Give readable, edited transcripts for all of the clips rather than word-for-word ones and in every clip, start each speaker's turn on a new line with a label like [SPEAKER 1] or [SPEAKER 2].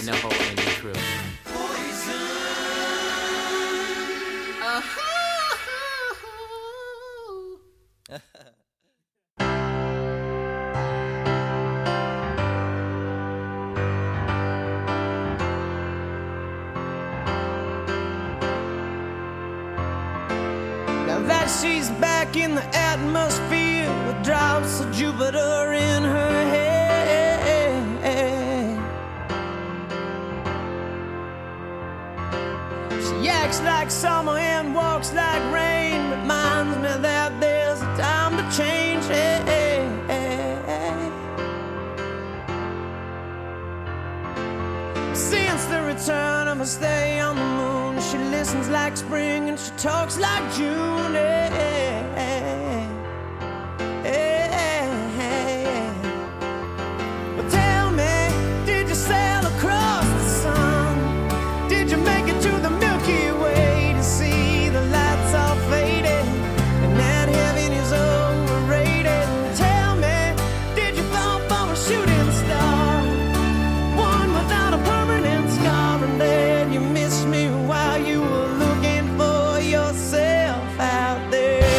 [SPEAKER 1] and the whole Indie crew.
[SPEAKER 2] Now that she's back in the atmosphere with drops of Jupiter in her head, she acts like summer and walks like rain, reminds me that there's a time to change. Since the return of her stay on the moon, she listens like spring and she talks like June. Well, tell me, did you sail across the sun? Did you make it to the Milky Way to see the lights all faded and that heaven is overrated? Tell me, did you fall for a shooting star, one without a permanent scar, and then you missed me while you were looking for yourself out there?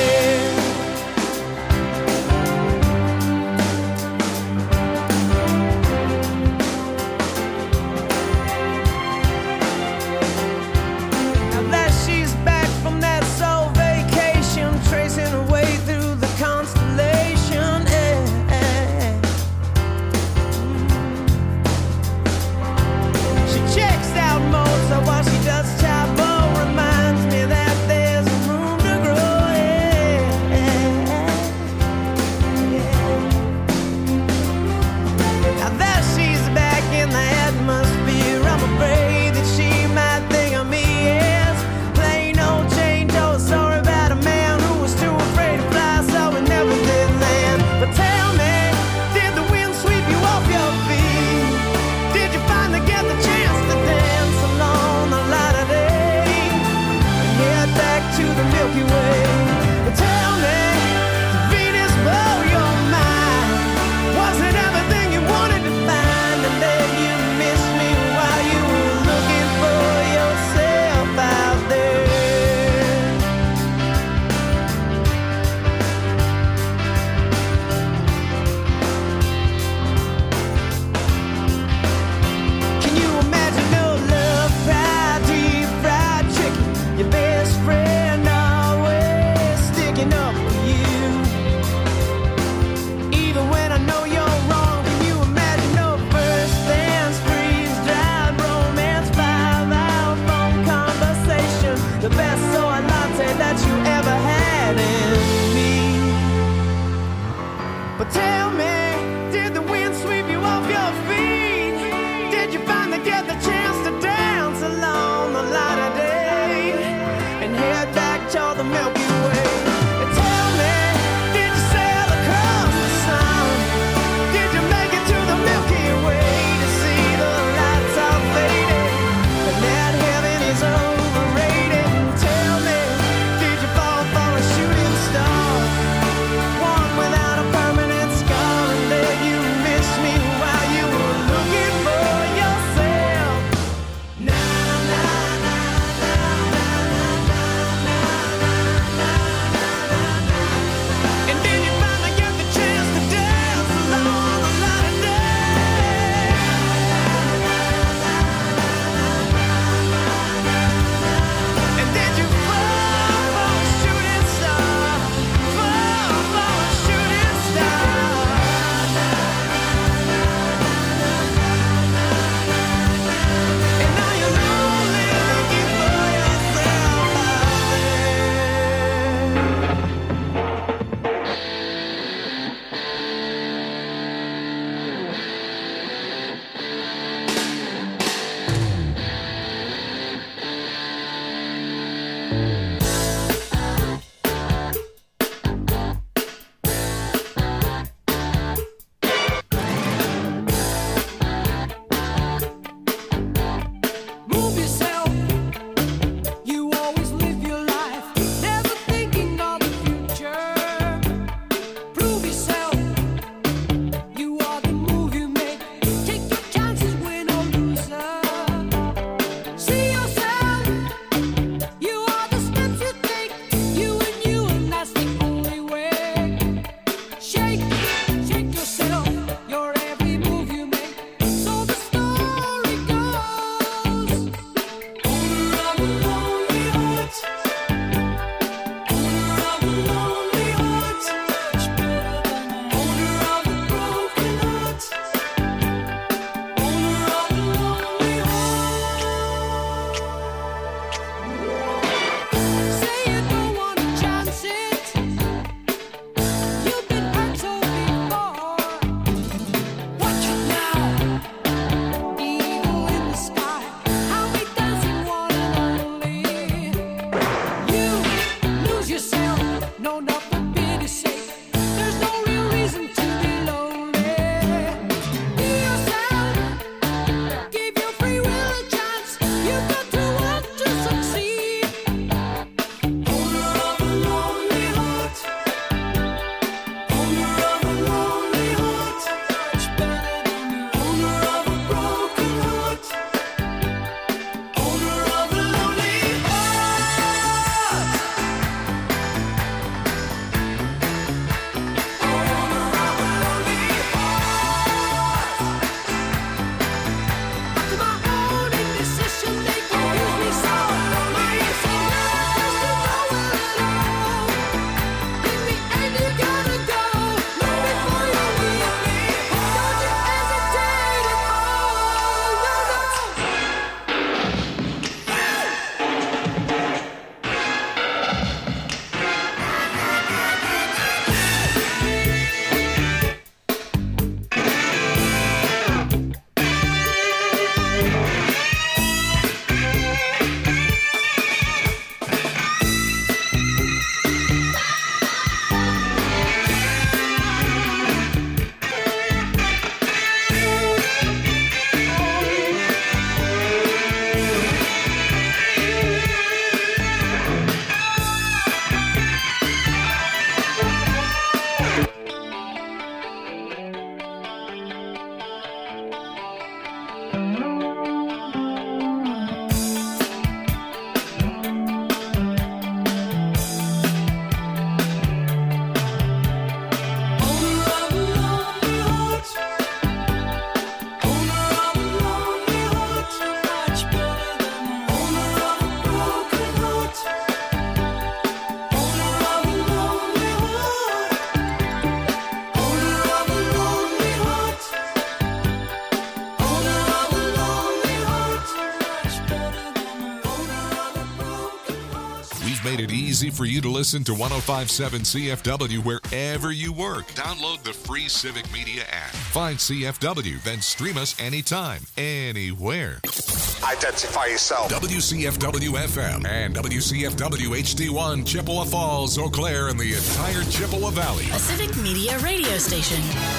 [SPEAKER 1] made it easy for you to listen to 105.7 CFW wherever you work. Download the free Civic Media app. Find CFW, then stream us anytime, anywhere.
[SPEAKER 3] Identify yourself.
[SPEAKER 1] WCFW FM and WCFW HD1, Chippewa Falls, Eau Claire, and the entire Chippewa Valley.
[SPEAKER 4] A Civic Media radio station.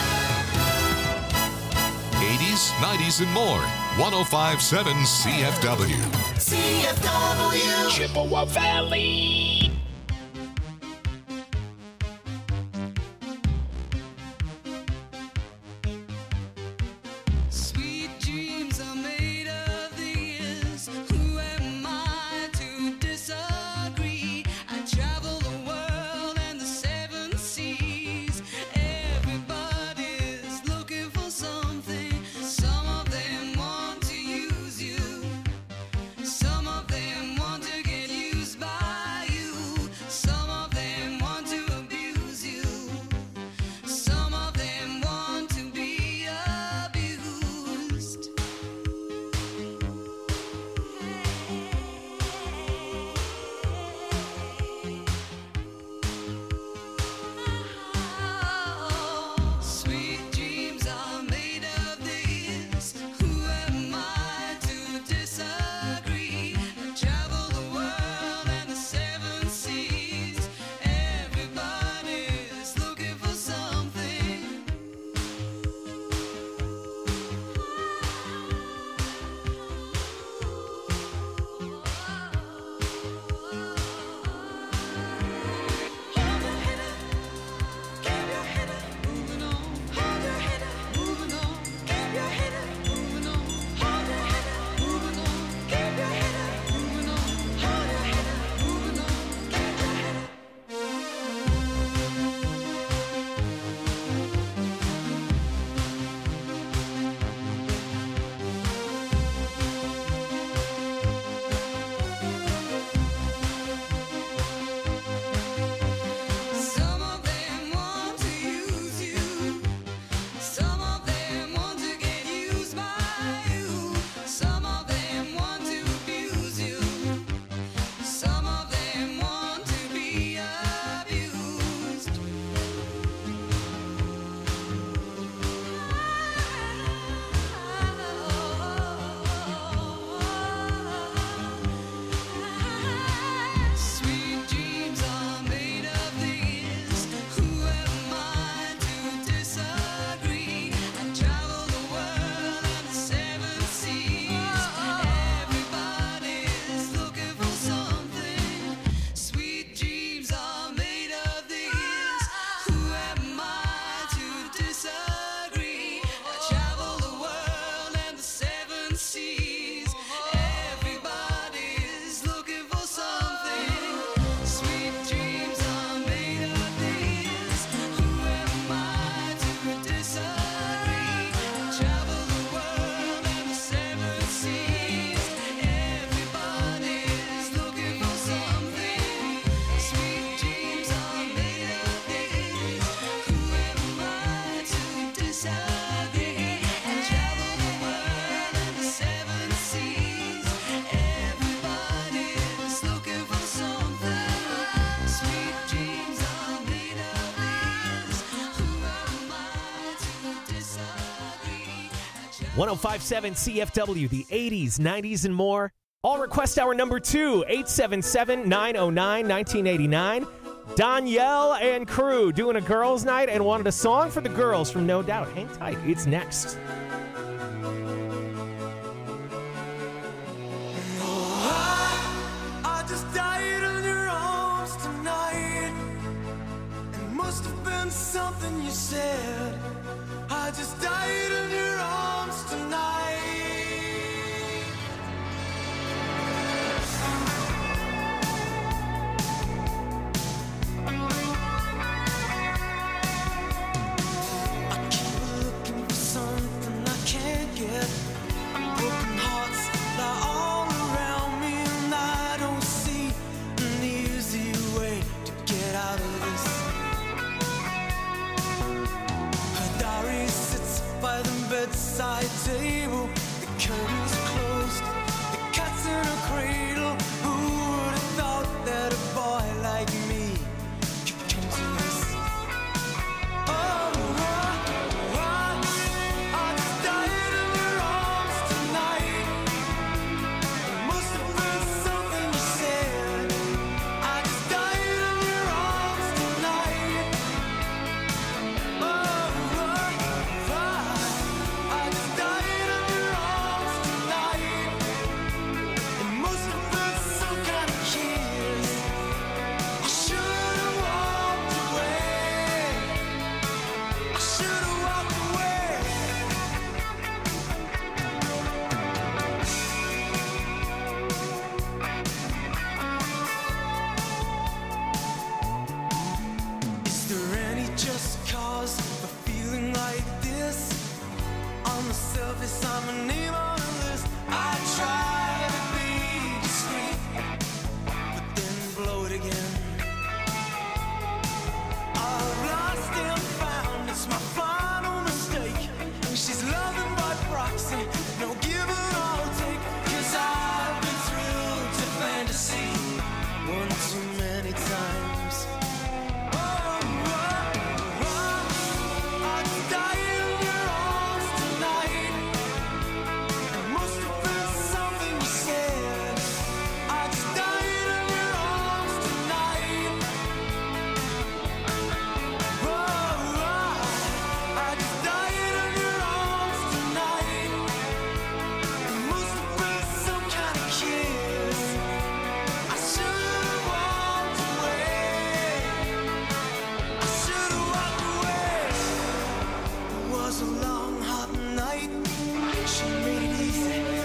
[SPEAKER 1] 80s, 90s, and more. 105.7 CFW.
[SPEAKER 2] CFW
[SPEAKER 5] Chippewa Valley.
[SPEAKER 2] Sweet dreams are made of this. Who am I to disagree? I travel the world and the seven seas. Everybody's looking for something. Some of them want to use you. Some of them want to get used by you. Some of them want to abuse you. Some of them want to be abused. Sweet dreams are made of this. Who am I to disagree? I travel the world and the seven seas. Everybody's looking for something. Hold your head up, keep your head up, moving on. Hold your head up, moving on. Keep your head up, moving on. Hold your head up, moving on. Keep your head up, moving on. Hold your head up, moving on. Keep your head up. Some of them want to use you. Some of them want to get used by you. Some of them want to abuse you. Some of them want to be abused. Sweet dreams are made of this. Who am I to disagree? I travel the world and the seven seas. Everybody's looking for something. Sweet dreams are made of this. Who am I to disagree? I travel the world and the seven seas. Everybody's looking for something. Sweet dreams are made of this. Who am I to disagree? I travel the world and the seven seas. Everybody's looking for something. Sweet dreams are made of this. Who am I to disagree? I travel the world and the seven seas. Everybody's looking for something. Sweet dreams are made of this. Who am I to disagree?
[SPEAKER 6] 1057 CFW, the 80s, 90s, and more. All request hour number 2, 877-909-1989. Danielle and crew doing a girls' night and wanted a song for the girls from No Doubt. Hang tight. It's next.
[SPEAKER 2] I just died in your arms tonight. It must have been something you said. I just died in your arms tonight. I keep looking for something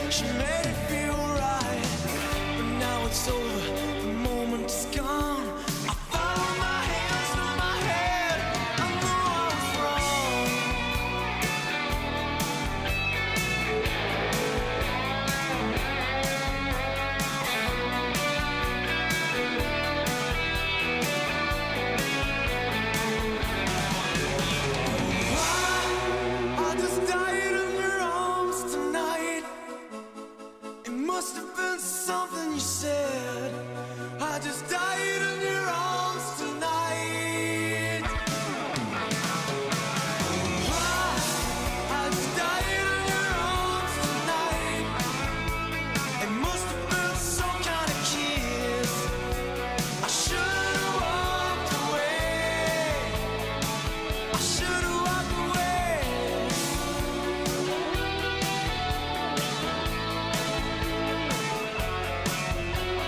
[SPEAKER 2] She made it feel right, but now it's over. The moment's gone. I found my hands to my head. I knew I was wrong. I just died in your arms tonight. It must have been something you said. I just died in your arms tonight. I just died in your arms tonight. It must have been some kind of kiss. I should have walked away. I should have walked away. I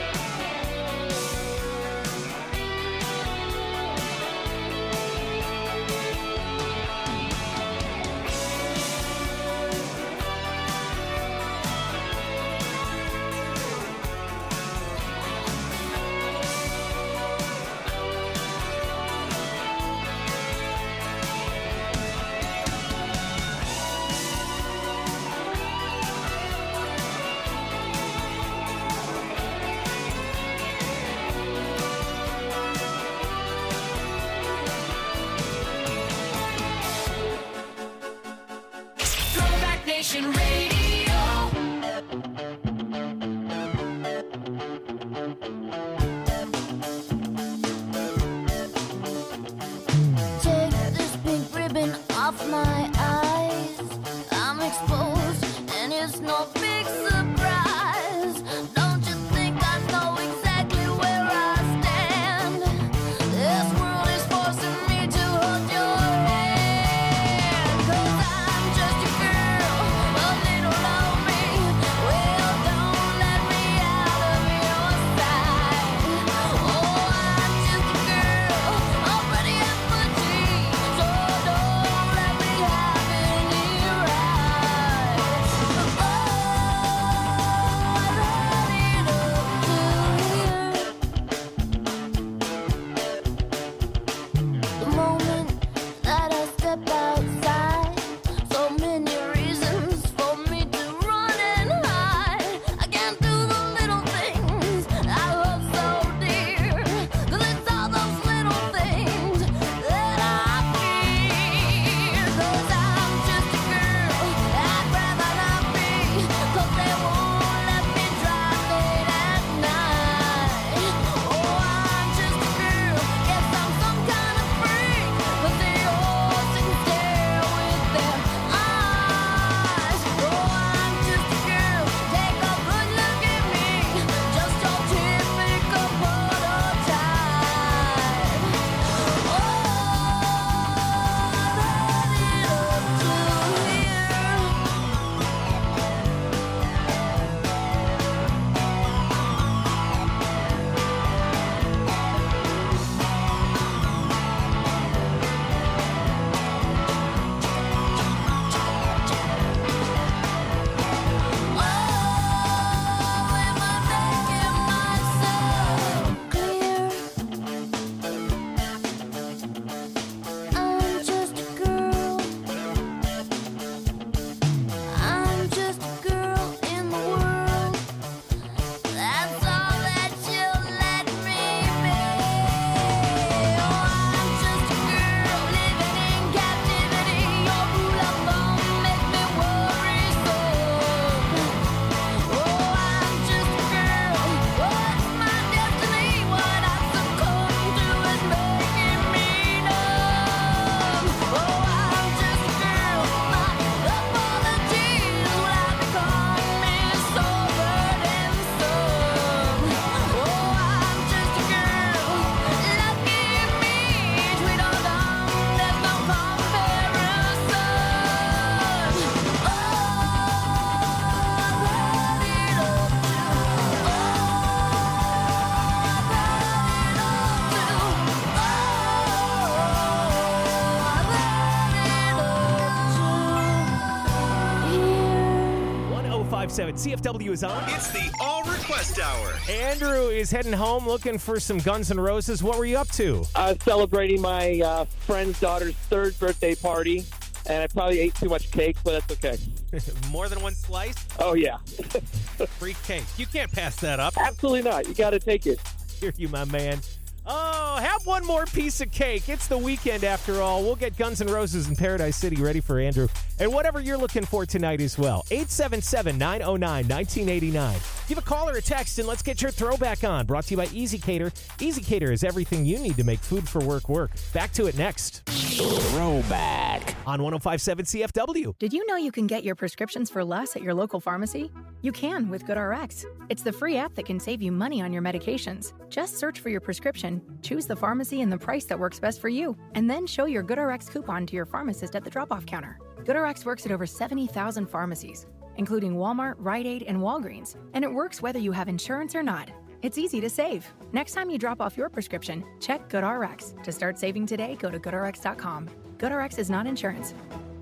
[SPEAKER 6] 105.7 CFW is on.
[SPEAKER 7] It's the All Request Hour.
[SPEAKER 6] Andrew is heading home looking for some Guns N' Roses. What were you up to?
[SPEAKER 8] I was celebrating my friend's daughter's 3rd birthday party, and I probably ate too much cake, but that's okay.
[SPEAKER 6] More than one slice?
[SPEAKER 8] Oh, yeah.
[SPEAKER 6] Free cake. You can't pass that up.
[SPEAKER 8] Absolutely not. You got to take it.
[SPEAKER 6] Hear you, my man. Oh, have one more piece of cake. It's the weekend after all. We'll get Guns N' Roses in Paradise City ready for Andrew. And whatever you're looking for tonight as well. 877-909-1989. Give a call or a text and let's get your throwback on. Brought to you by Easy Cater. Easy Cater is everything you need to make food for work work. Back to it next.
[SPEAKER 9] Throwback.
[SPEAKER 6] On 105.7 CFW.
[SPEAKER 10] Did you know you can get your prescriptions for less at your local pharmacy? You can with GoodRx. It's the free app that can save you money on your medications. Just search for your prescription, choose the pharmacy and the price that works best for you, and then show your GoodRx coupon to your pharmacist at the drop-off counter. GoodRx works at over 70,000 pharmacies, including Walmart, Rite Aid, and Walgreens, and it works whether you have insurance or not. It's easy to save. Next time you drop off your prescription, check GoodRx. To start saving today, go to GoodRx.com. GoodRx is not insurance.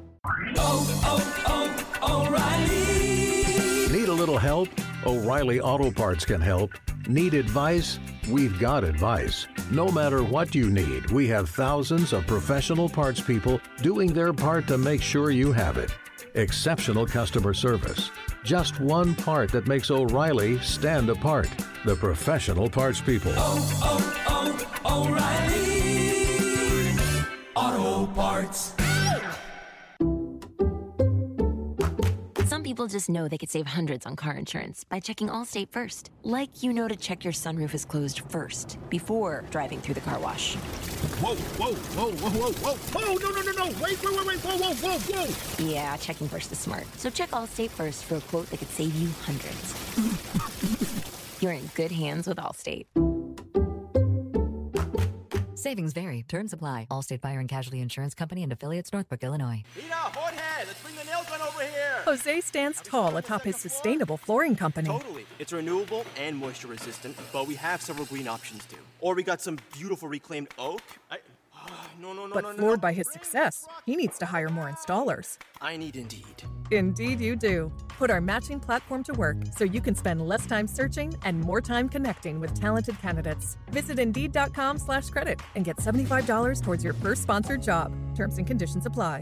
[SPEAKER 11] O'Reilly. Need a little help? O'Reilly Auto Parts can help. Need advice? We've got advice. No matter what you need, we have thousands of professional parts people doing their part to make sure you have it. Exceptional customer service. Just one part that makes O'Reilly stand apart. The professional parts people.
[SPEAKER 2] O'Reilly Auto Parts.
[SPEAKER 12] Some people just know they could save hundreds on car insurance by checking Allstate first. Like you know to check your sunroof is closed first before driving through the car wash.
[SPEAKER 9] Whoa, whoa, whoa, whoa, whoa, whoa, whoa, no, wait, whoa.
[SPEAKER 12] Yeah, checking first is smart. So check Allstate first for a quote that could save you hundreds. You're in good hands with Allstate.
[SPEAKER 13] Savings vary. Terms apply. Allstate Fire and Casualty Insurance Company and Affiliates, Northbrook, Illinois.
[SPEAKER 14] Rita, Jorge, let's bring the nail gun over here.
[SPEAKER 15] Jose stands tall atop his sustainable flooring company.
[SPEAKER 14] Totally. It's renewable and moisture resistant, but we have several green options too. Or we got some beautiful reclaimed oak.
[SPEAKER 15] But floored by his success, he needs to hire more installers.
[SPEAKER 14] I need Indeed.
[SPEAKER 15] Indeed you do. Put our matching platform to work so you can spend less time searching and more time connecting with talented candidates. Visit Indeed.com/credit and get $75 towards your first sponsored job. Terms and conditions apply.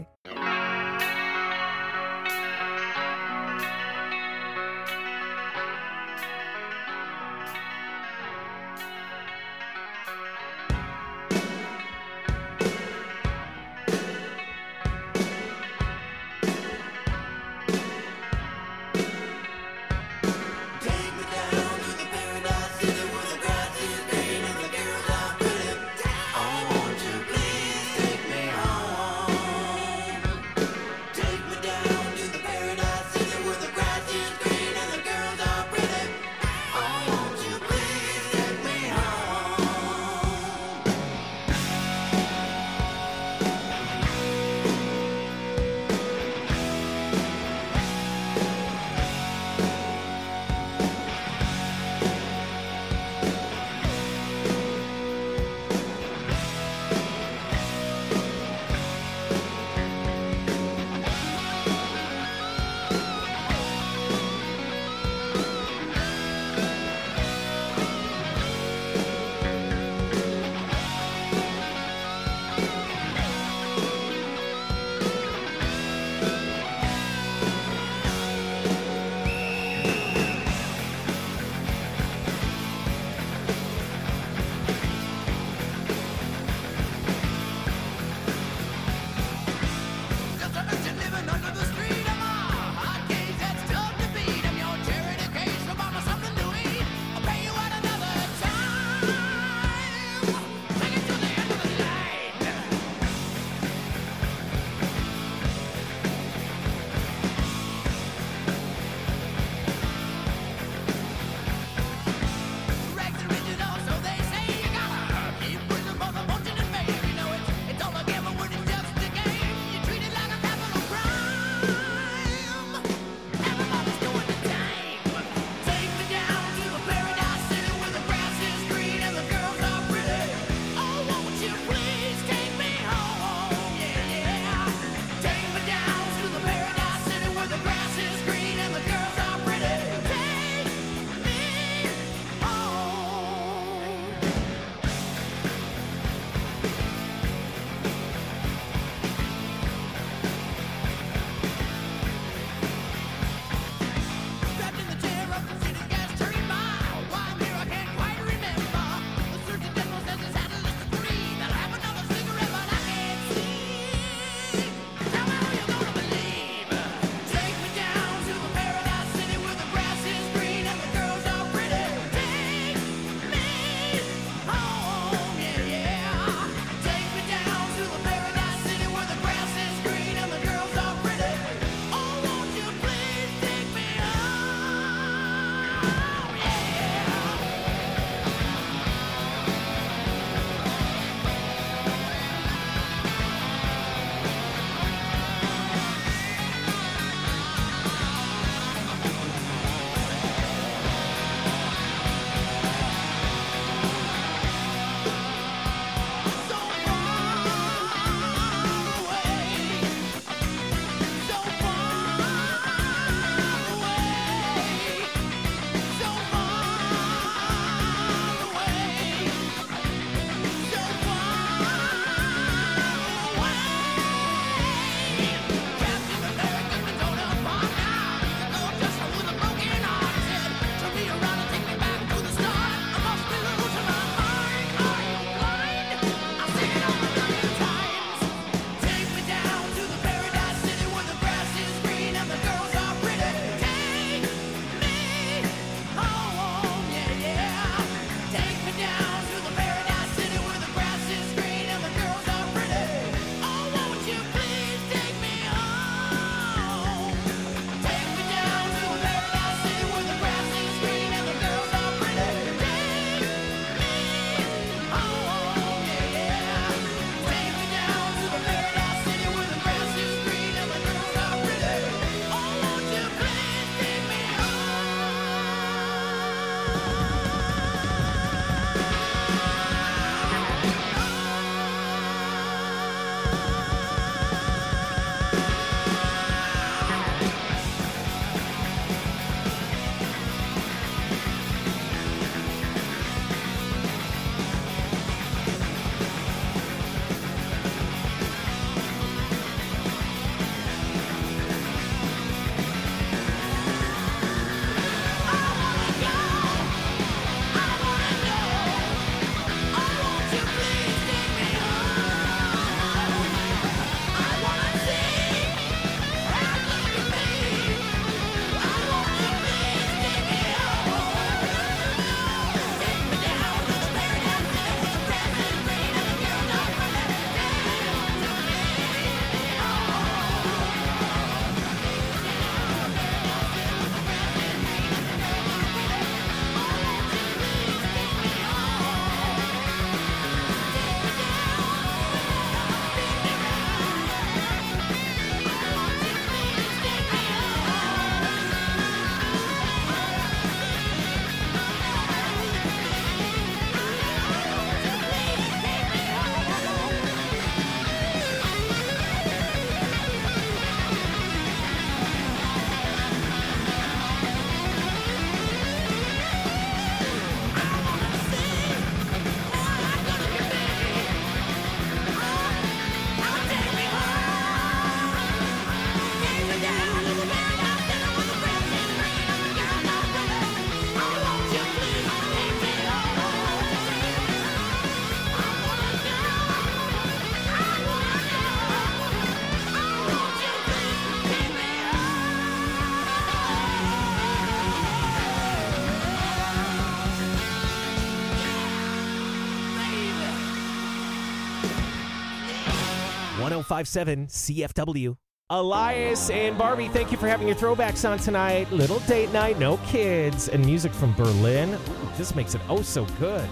[SPEAKER 6] 105.7 CFW. Elias and Barbie, thank you for having your throwbacks on tonight. Little date night, no kids, and music from Berlin. Ooh, this makes it oh so good.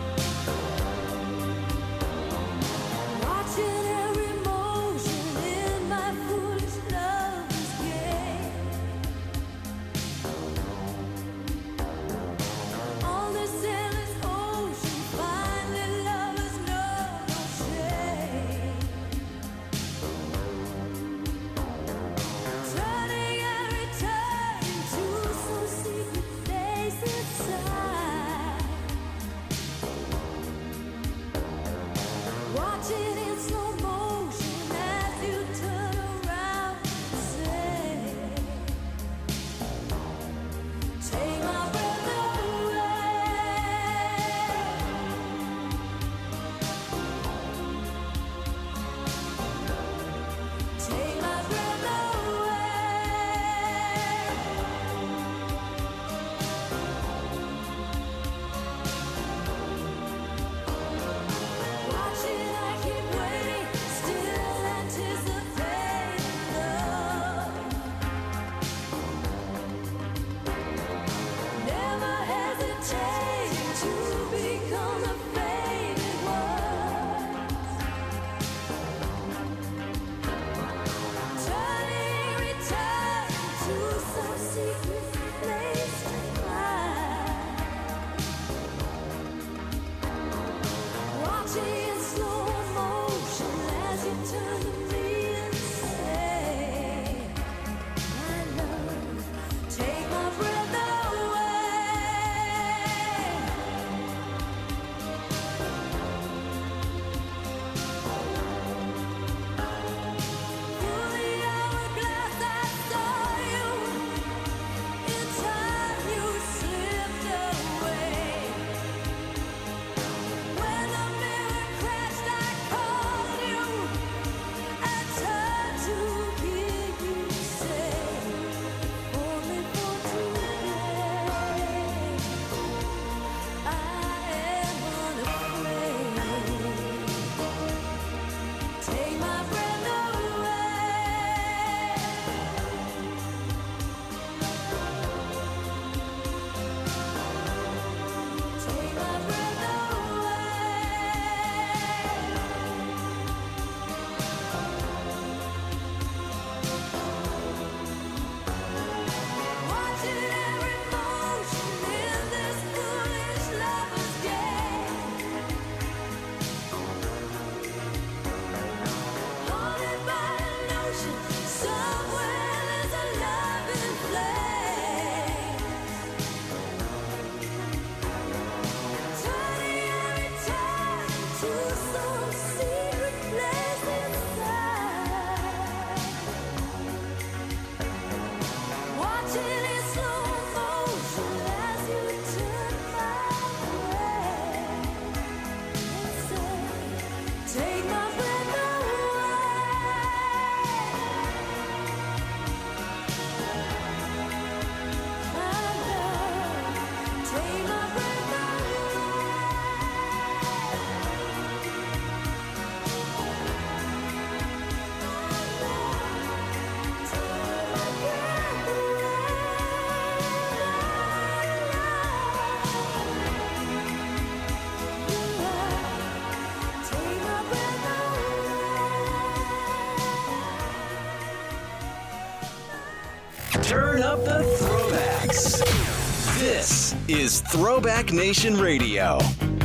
[SPEAKER 7] Turn up the throwbacks. This is Throwback Nation Radio.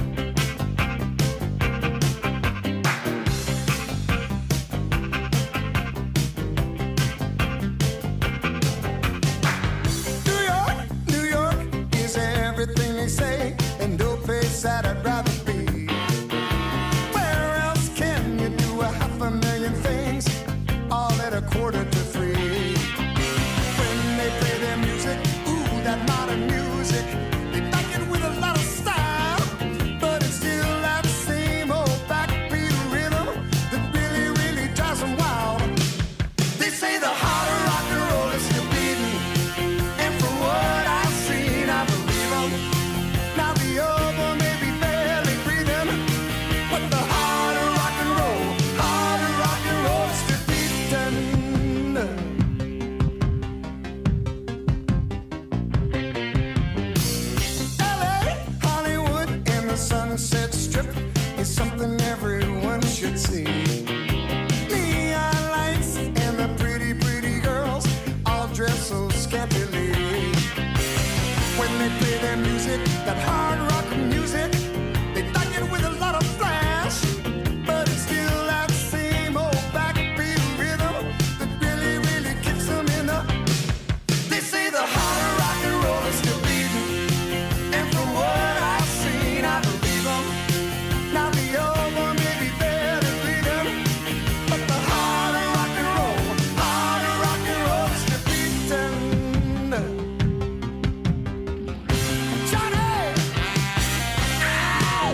[SPEAKER 2] New York is everything they say, and no place that I'd rather be. Where else can you do 500,000 things, all at 2:45? When they play their music, ooh, that modern music, they back it with a lot of style, but it's still that same old backbeat rhythm that really, really drives them wild. They say the harder rock and roll is still beating, and from what I've seen, I believe them. Now the other may be barely Sunset Strip is something everyone should see. Neon lights and the pretty, pretty girls all dress so scantily. When they play their music, that hard rock music, they back it with a lot of flash, but it's still that same old backbeat rhythm that really, really kicks them in the. They say the harder rock and roll is still beating, and from what I've seen, I believe them. Now the old one may be better bleeding, but the harder rock and roll is still beating. Johnny! Ow!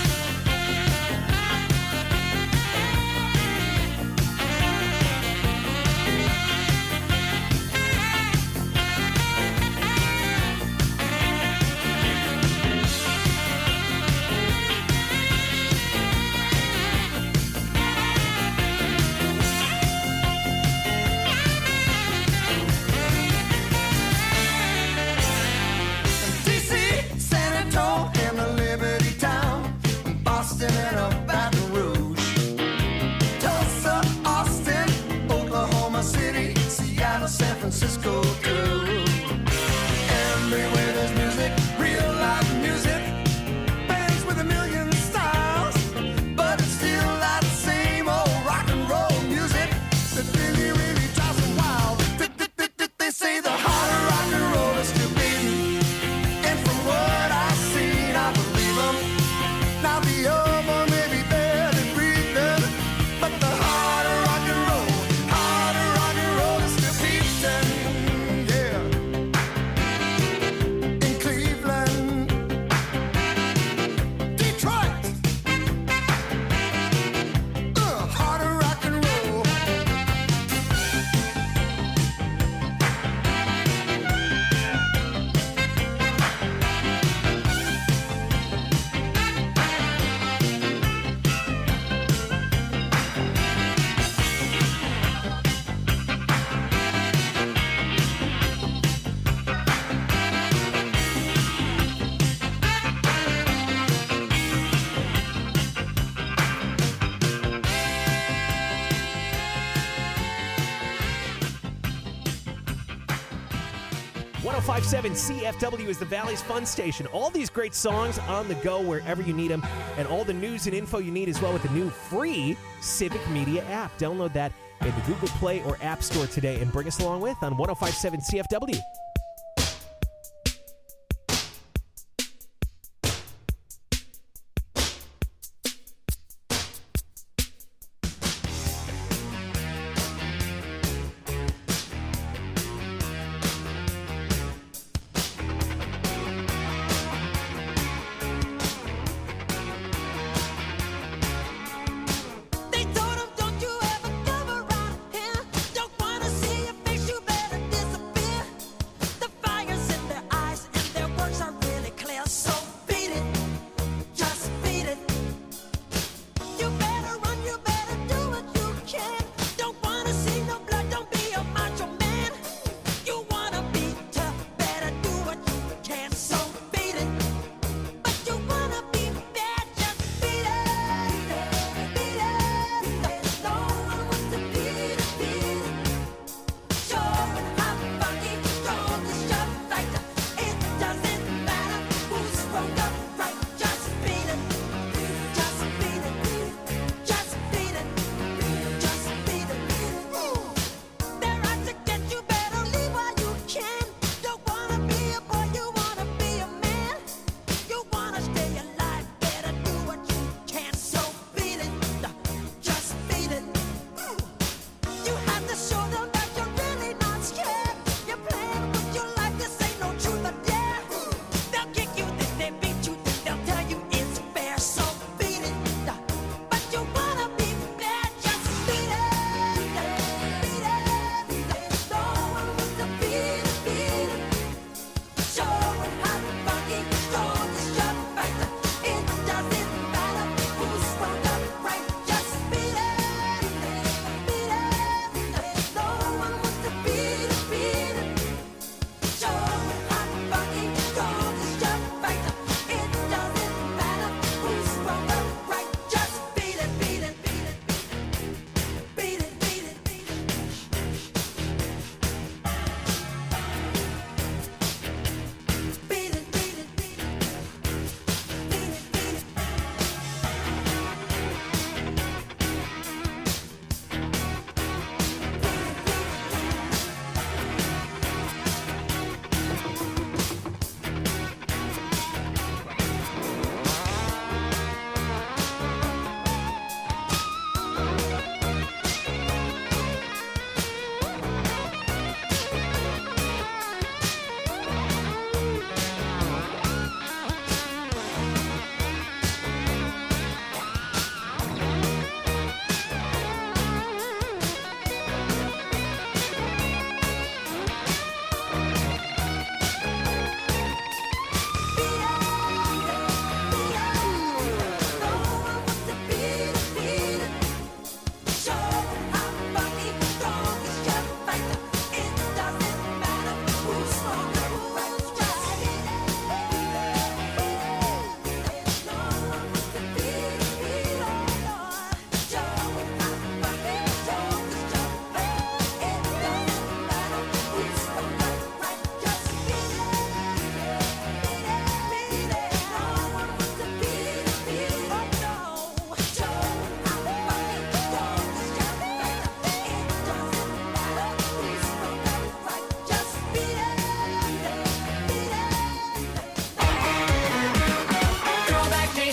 [SPEAKER 2] DC, San Antonio, and the Liberty Town, Boston and a Baton Rouge, Tulsa, Austin, Oklahoma City, Seattle, San Francisco too. Everywhere there's music, real live music, bands with a million styles, but it's still that same old rock and roll music that really, really drives them wild. They say the harder rock and roll is still beating, and from what I've seen, I believe them. Now the old one may be barely breathing, but the harder rock and roll is still beating. Yeah. In Cleveland, Detroit, harder rock and roll.
[SPEAKER 6] .5.7 CFW is the Valley's fun station. All these great songs on the go wherever you need them, and all the news and info you need as well with the new free Civic Media app. Download that in the Google Play or App Store today and bring us along with on 105.7 CFW.
[SPEAKER 2] They told him, don't you ever come around here. Don't wanna see your face, you better disappear.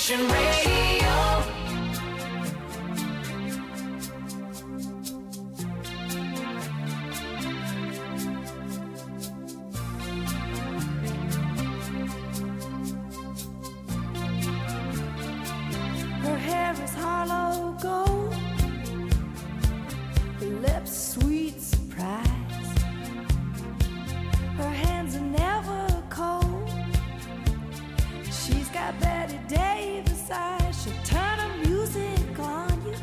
[SPEAKER 2] Nation Radio.
[SPEAKER 16] Her hair is hollow gold, her lips sweet surprise. Her hands are never cold. She's got Betty Davis eyes. She'll turn her music on you.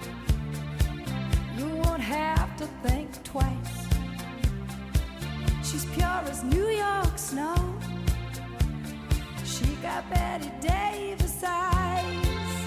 [SPEAKER 16] You won't have to think twice. She's pure as New York snow. She got Betty Davis eyes.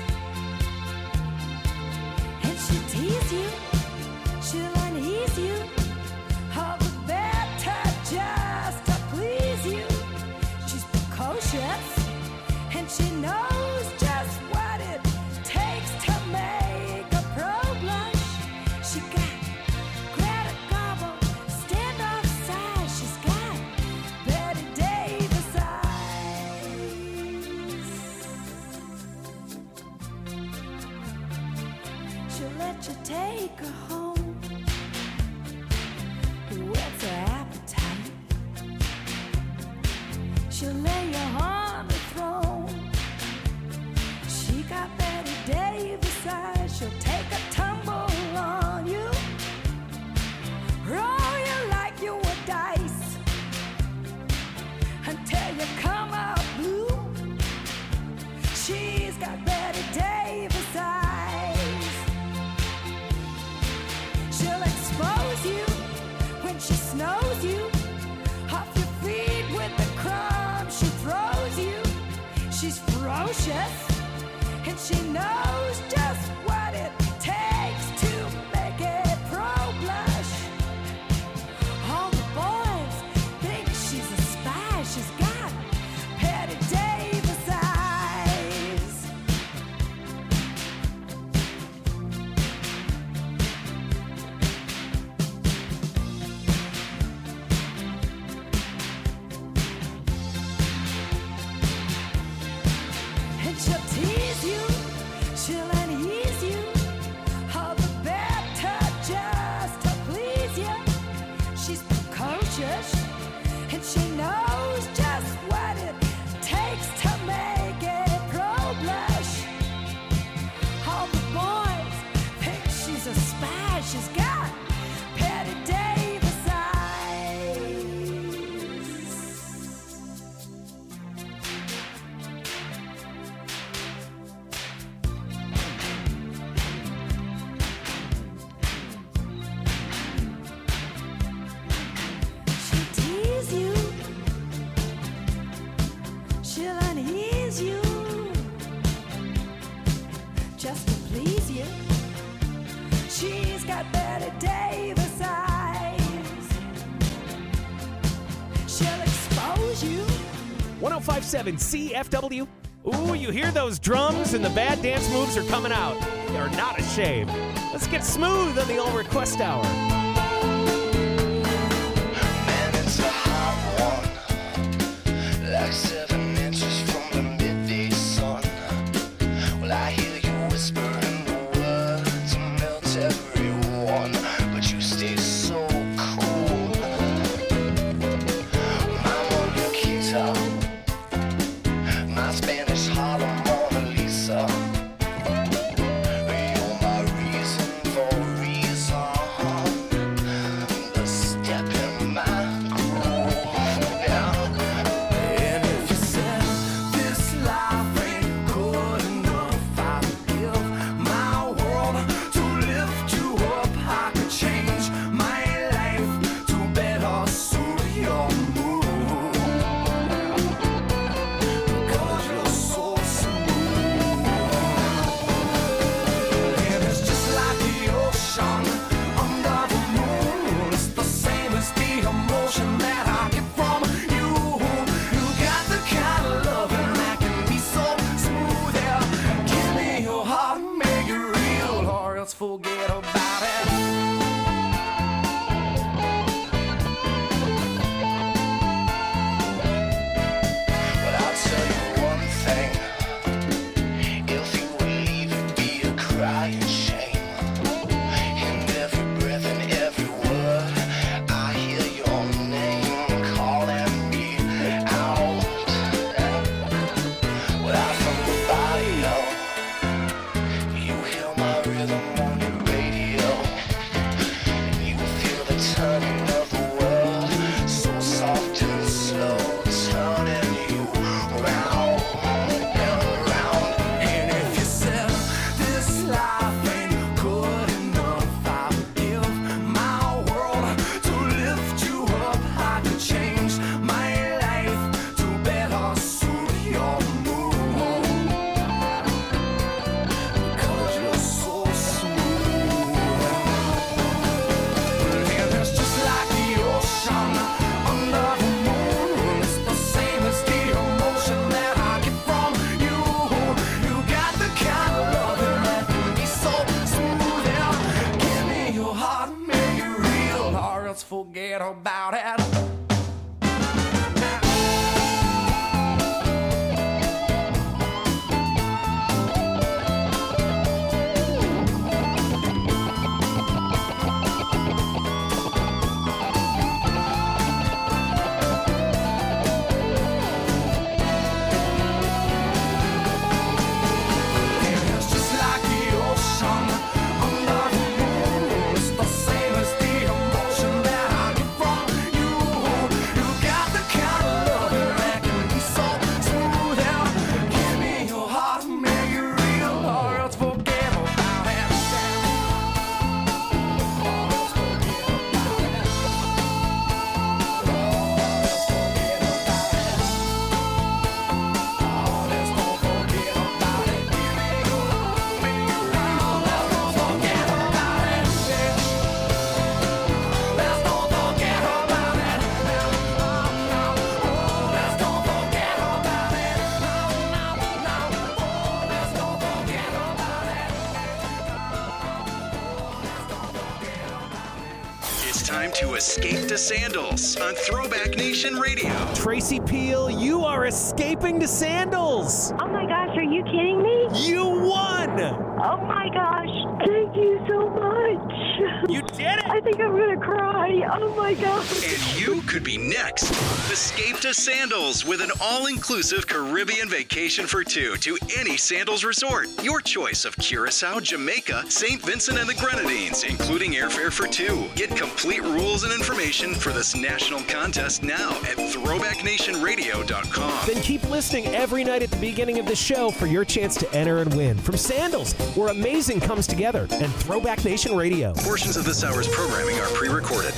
[SPEAKER 16] And she'll tease you, she'll unease you, all the better just to please you. She's precocious, and she knows just what it takes to make a pro blush. She got Greta Garbo, standoff size. She's got Betty Davis eyes. She'll let you take her home. What's her appetite? She'll lay you on the throne. She got Betty Davis eyes. She'll take a tumble on you, roll you like you were dice, until you come out blue. She's got Betty Davis eyes. She'll expose you when she snows you, off your feet with the crumbs she throws you. She's ferocious, and she knows just what it takes to make a pro blush. All the boys think she's a spy. She's got Betty Davis eyes. And she'll tease you, she'll unease you, all the better just to please you. She's precocious, and she knows just what it takes to make a pro blush. All the boys think she's a spy. She's got Betty Davis eyes. She'll tease you, she'll unease you, just to please you. She's got Betty Davis eyes. She'll expose you.
[SPEAKER 6] 1057 CFW. Ooh, you hear those drums and the bad dance moves are coming out. You're not ashamed. Let's get smooth on the All Request Hour.
[SPEAKER 2] Man, it's a hot one, like 7 inches from the midday sun. Well, I hear you whispering the words to melt everyone, but you stay so cool. I'm on your guitar, my Spanish Harlem Mona Lisa. You're my reason for reason, the step in my groove. And if you said this life ain't good enough, I'd give my world to lift you up. I could change my life to better suit your mood, because you're so smooth. And it's just like the ocean under the moon. It's the same as the emotion that I get from you. You got the kind of loving that can be so smooth. Yeah, give me your heart, make it real, or else forget about it. But I'll tell you one thing, about it.
[SPEAKER 7] Escape to Sandals on Throwback Nation Radio.
[SPEAKER 6] Tracy Peel, you are escaping to Sandals.
[SPEAKER 17] Oh my gosh, are you kidding me?
[SPEAKER 6] You won.
[SPEAKER 17] Oh my gosh, thank you so much.
[SPEAKER 6] You did it.
[SPEAKER 17] I think I'm going to cry. Oh my gosh.
[SPEAKER 7] And you could be next. Escape to Sandals with an all-inclusive Caribbean vacation for two to any Sandals resort. Your choice of Curacao, Jamaica, St. Vincent and the Grenadines, including airfare for two. Get complete rules and information for this national contest now at throwbacknationradio.com.
[SPEAKER 6] Then keep listening every night at the beginning of the show for your chance to enter and win from Sandals, where amazing comes together, and Throwback Nation Radio.
[SPEAKER 7] Portions of this hour's programming are pre-recorded.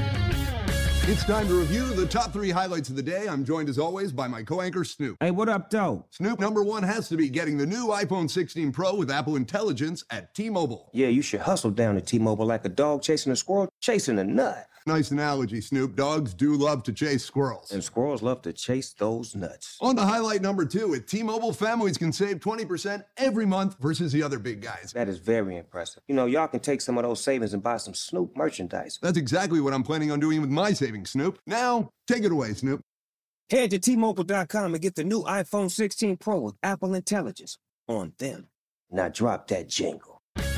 [SPEAKER 18] It's time to review the top 3 highlights of the day. I'm joined as always by my co-anchor Snoop.
[SPEAKER 19] Hey, what up, though?
[SPEAKER 18] Snoop, number 1 has to be getting the new iPhone 16 Pro with Apple Intelligence at T-Mobile.
[SPEAKER 19] Yeah, you should hustle down to T-Mobile like a dog chasing a squirrel, chasing a nut.
[SPEAKER 18] Nice analogy, Snoop. Dogs do love to chase squirrels.
[SPEAKER 19] And squirrels love to chase those nuts.
[SPEAKER 18] On to highlight number 2, at T-Mobile, families can save 20% every month versus the other big guys.
[SPEAKER 19] That is very impressive. You know, y'all can take some of those savings and buy some Snoop merchandise.
[SPEAKER 18] That's exactly what I'm planning on doing with my savings, Snoop. Now, take it away, Snoop.
[SPEAKER 19] Head to T-Mobile.com and get the new iPhone 16 Pro with Apple Intelligence on them. Now drop that jingle.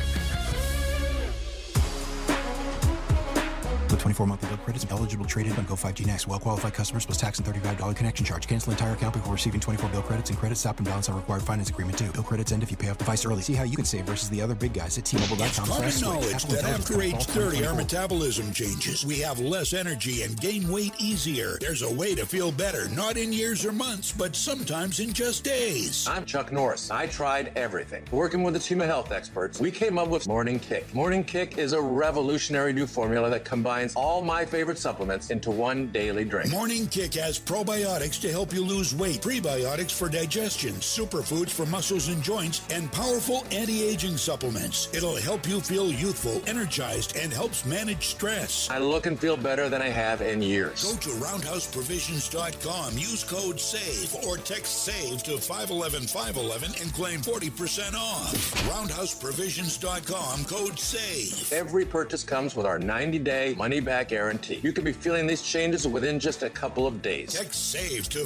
[SPEAKER 20] With 24 monthly bill credits, eligible trade-in on Go 5G Next. Well-qualified customers plus tax and $35 connection charge. Cancel entire account before receiving 24 bill credits, and credit stop and balance on required finance agreement too. Bill credits end if you pay off device early. See how you can save versus the other big guys at T-Mobile.com.
[SPEAKER 21] It's common knowledge that after age 30, our metabolism changes. We have less energy and gain weight easier. There's a way to feel better, not in years or months, but sometimes in just days.
[SPEAKER 22] I'm Chuck Norris. I tried everything. Working with a team of health experts, we came up with Morning Kick. Morning Kick is a revolutionary new formula that combines all my favorite supplements into one daily drink.
[SPEAKER 21] Morning Kick has probiotics to help you lose weight, prebiotics for digestion, superfoods for muscles and joints, and powerful anti-aging supplements. It'll help you feel youthful, energized, and helps manage stress.
[SPEAKER 22] I look and feel better than I have in years.
[SPEAKER 21] Go to roundhouseprovisions.com, use code SAVE, or text SAVE to 511-511 and claim 40% off. Roundhouseprovisions.com, code SAVE.
[SPEAKER 22] Every purchase comes with our 90-day money-back guarantee. You could be feeling these changes within just a couple of days.
[SPEAKER 21] Text SAVE to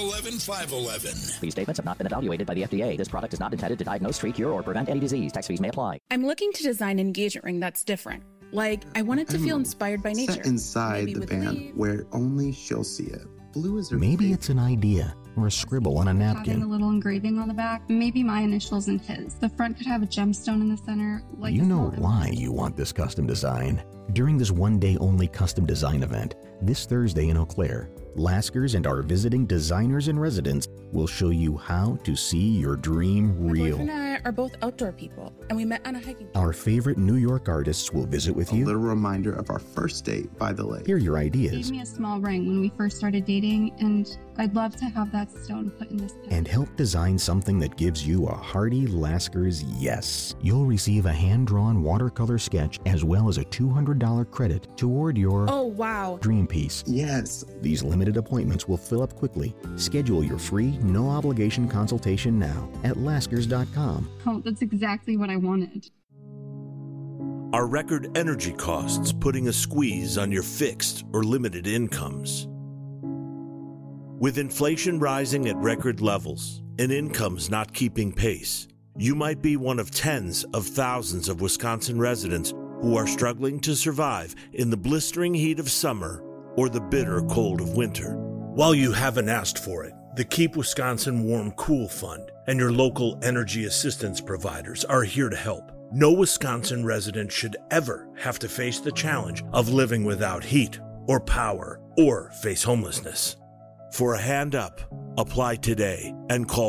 [SPEAKER 21] 511-511.
[SPEAKER 23] These statements have not been evaluated by the FDA. This product is not intended to diagnose, treat, cure, or prevent any disease. Tax fees may apply.
[SPEAKER 24] I'm looking to design an engagement ring that's different. Like, I want it to feel inspired by nature.
[SPEAKER 25] Set inside
[SPEAKER 24] Maybe
[SPEAKER 25] the band
[SPEAKER 24] leaves.
[SPEAKER 25] where only she'll see it. Blue is her
[SPEAKER 26] Maybe it's an idea or a scribble on a
[SPEAKER 27] Having a
[SPEAKER 26] napkin.
[SPEAKER 27] little engraving on the back, maybe my initials and his. The front could have a gemstone in the center. Like
[SPEAKER 26] You
[SPEAKER 27] a
[SPEAKER 26] know
[SPEAKER 27] small-
[SPEAKER 26] why you want this custom design. During this one-day-only custom design event, this Thursday in Eau Claire, Laskers and our visiting designers and residents will show you how to see your dream
[SPEAKER 24] My
[SPEAKER 26] real.
[SPEAKER 24] boyfriend and I are both outdoor people, and we met on a hiking.
[SPEAKER 26] Our favorite New York artists will visit with
[SPEAKER 25] A
[SPEAKER 26] you,
[SPEAKER 25] little reminder of our first date by the lake.
[SPEAKER 26] hear your
[SPEAKER 27] He
[SPEAKER 26] ideas,
[SPEAKER 27] gave me a small ring when we first started dating, and I'd love to have that stone put in this pen.
[SPEAKER 26] and help design something that gives you a hearty Laskers yes. You'll receive a hand-drawn watercolor sketch as well as a $200 credit toward your
[SPEAKER 24] Oh, wow.
[SPEAKER 26] dream piece.
[SPEAKER 25] Yes.
[SPEAKER 26] These limited appointments will fill up quickly. Schedule your free, no-obligation consultation now at Laskers.com.
[SPEAKER 27] Oh, that's exactly what I wanted.
[SPEAKER 1] Are record energy costs putting a squeeze on your fixed or limited incomes? With inflation rising at record levels and incomes not keeping pace, you might be one of tens of thousands of Wisconsin residents who are struggling to survive in the blistering heat of summer or the bitter cold of winter. While you haven't asked for it, the Keep Wisconsin Warm Cool Fund and your local energy assistance providers are here to help. No Wisconsin resident should ever have to face the challenge of living without heat or power or face homelessness. For a hand up, apply today and call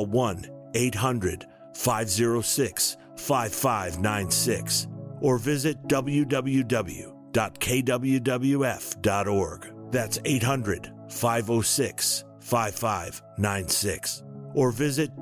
[SPEAKER 1] 1-800-506-5596 or visit www.kwwf.org. That's 800-506-5596 or visit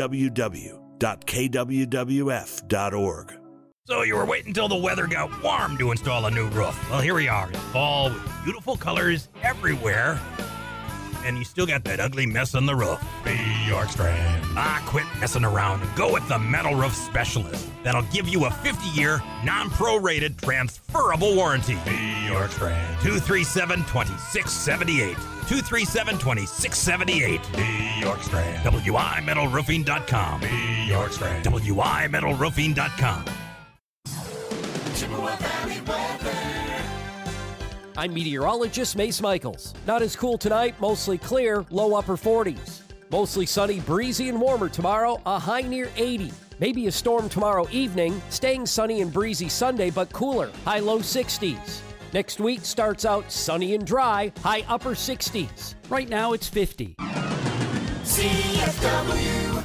[SPEAKER 1] www.kwwf.org.
[SPEAKER 3] So you were waiting until the weather got warm to install a new roof. Well, here we are in fall with beautiful colors everywhere. And you still got that ugly mess on the roof. Be York Strand. Quit messing around and go with the Metal Roof Specialist. That'll give you a 50-year, non-prorated, transferable warranty. Be York Strand. 237-2678. 237-2678. Be York Strand. WIMetalRoofing.com. Be York Strand. WIMetalRoofing.com.
[SPEAKER 4] Chippewa Valley weather.
[SPEAKER 5] I'm meteorologist Mace Michaels. Not as cool tonight, mostly clear, low upper 40s. Mostly sunny, breezy, and warmer tomorrow, a high near 80. Maybe a storm tomorrow evening, staying sunny and breezy Sunday, but cooler, high low 60s. Next week starts out sunny and dry, high upper 60s. Right now it's 50.
[SPEAKER 4] CFW.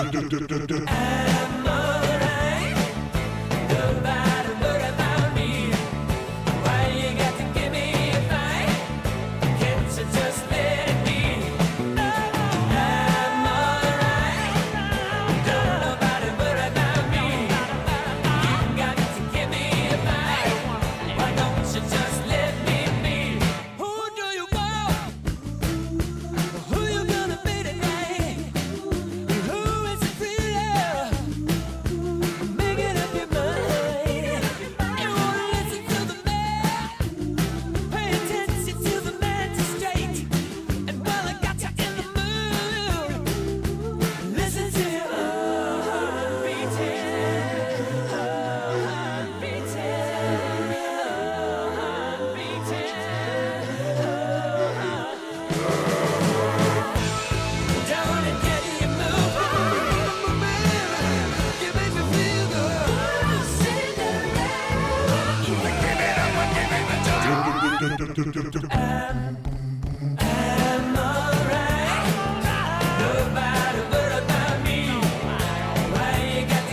[SPEAKER 2] Cinderella.